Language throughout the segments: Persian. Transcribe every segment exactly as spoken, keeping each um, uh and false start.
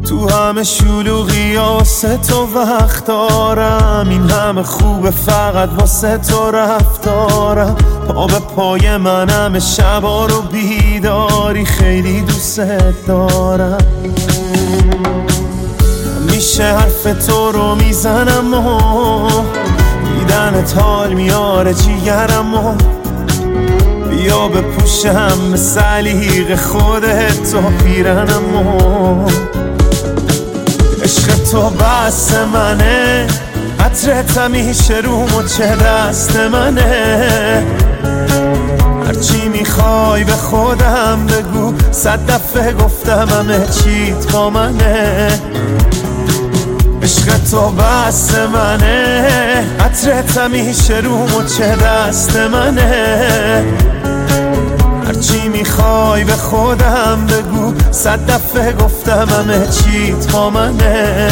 تو همه شلوغی واسه تو وقت دارم، این همه خوبه فقط واسه تو رفتارم. پا به پای منم شبا رو بیداری، خیلی دوست دارم. میشه حرف تو رو میزنم و دیدنت حال میاره جیگرم و بیا بپوشم به سلیق خودت تو پیرنم و عشق تو بس منه، عطرت همیشه رو مچه دست منه. هرچی میخوای به خودم بگو، صد دفعه گفتم همه چیت با منه. عشق تو بس منه، عطرت همیشه رو مچه دست منه. هرچی میخوای به خودم بگو، صد دفعه گفتم همه چیت با منه.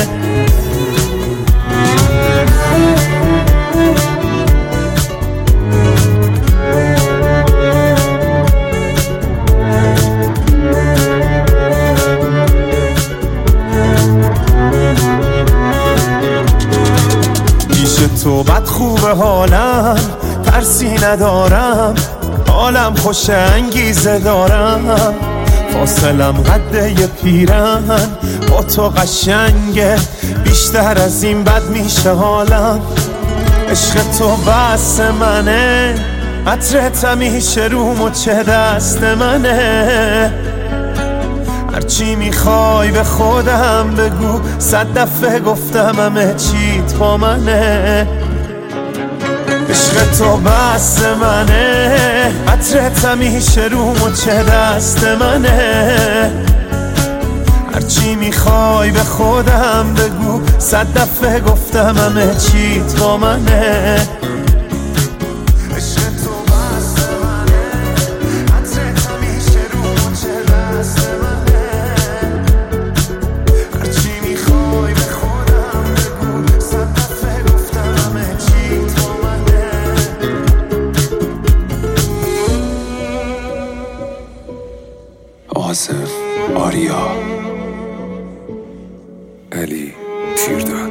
پیش تو بد خوبه حالم، ترسی ندارم، حالم خوش انگیزه دارم. فاصلم قده یه پیرن، با تو قشنگه، بیشتر از این بد میشه حالم. عشق تو بس منه، عطرت همیشه رو مچه دست منه. هرچی میخوای به خودم بگو، صد دفعه گفتم همه چیت با منه. عشق تو بس منه، عطرت همیشه رو مچه دست منه. هرچی میخوای به خودم بگو، صد دفعه گفتم همه چیت با منه. آصف آریا علی تیرداد